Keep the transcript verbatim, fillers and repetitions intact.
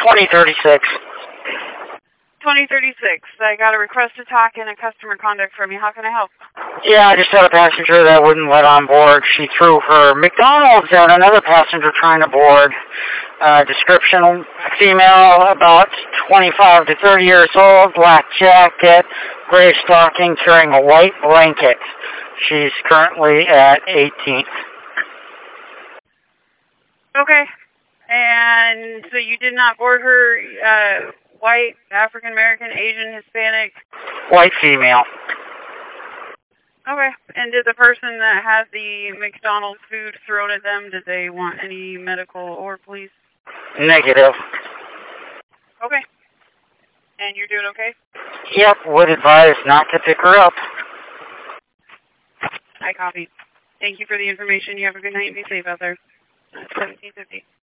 twenty thirty-six. twenty thirty-six. I got a request to talk and a customer conduct from you. How can I help? Yeah, I just had a passenger that wouldn't let on board. She threw her McDonald's at another passenger trying to board. Uh, description, female, about twenty-five to thirty years old, black jacket, gray stockings, carrying a white blanket. She's currently at eighteenth. Okay. And so you did not board her, uh, white, African American, Asian, Hispanic? White female. Okay. And did the person that had the McDonald's food thrown at them, did they want any medical or police? Negative. Okay. And you're doing okay? Yep, would advise not to pick her up. I copy. Thank you for the information. You have a good night and be safe out there. seventeen fifty.